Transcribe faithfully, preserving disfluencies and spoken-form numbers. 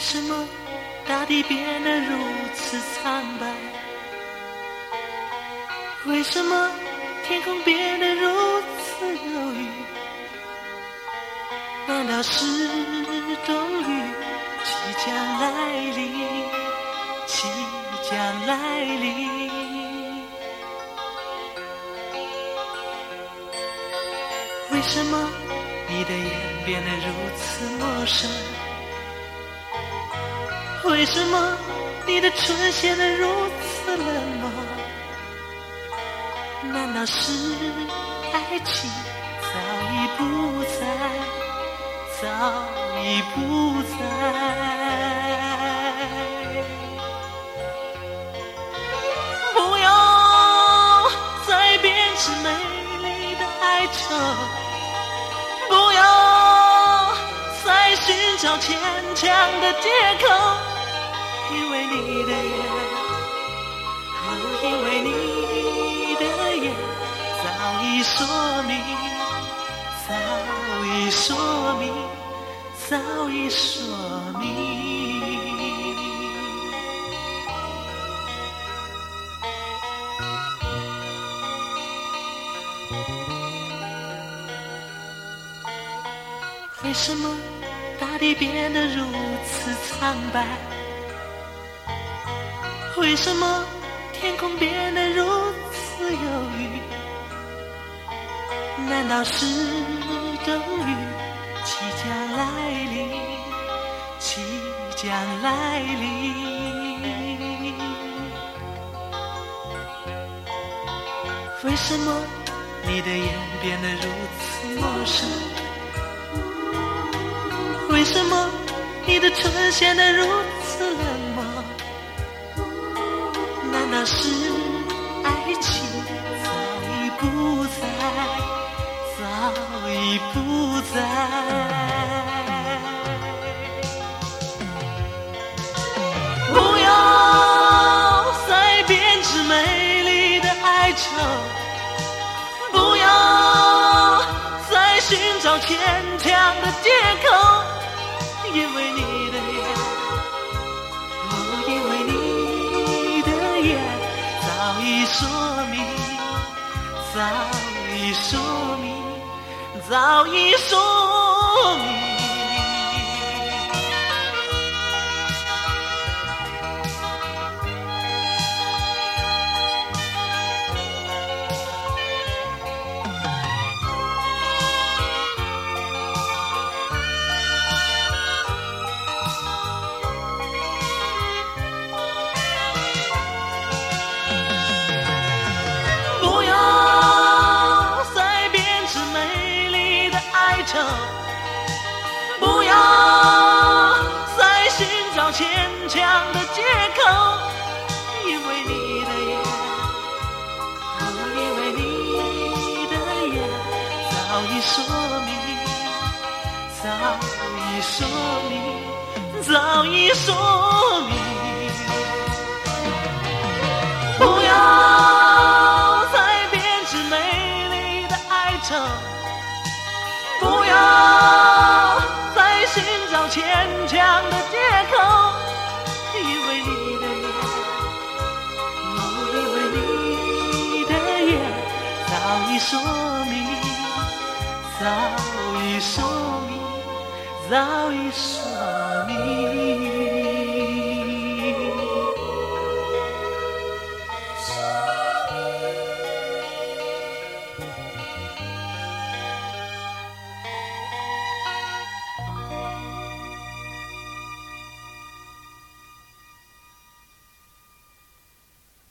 什么大地变得如此苍白？为什么天空变得如此忧郁？难道是冬雨即将来临？即将来临？为什么你的眼变得如此陌生？为什么你的唇显得如此冷漠？难道是爱情早已不在，早已不在？不要再编织美丽的哀愁，不要再寻找牵强的借口，因为你的眼，哦，因为你的眼早已说明，早已说明，早已说明。为什么大地变得如此苍白？为什么天空变得如此忧郁？难道是冬雨即将来临？即将来临？为什么你的眼变得如此陌生？为什么你的唇显得如此冷漠？难道是爱情早已不在，早已不在？不要再编织美丽的哀愁，不要再寻找牵强的借口，因为你的眼，哦，因为你的眼早已说明，早已说明，早已说明。不要再寻找牵强的借口，因为你的眼，哦，因为你的眼早已说明，早已说明，早已说明。不要再编织美丽的哀愁，不要再寻找牵强的借口，因为你的眼，哦，因为你的眼早已说明，早已说明，早已说明。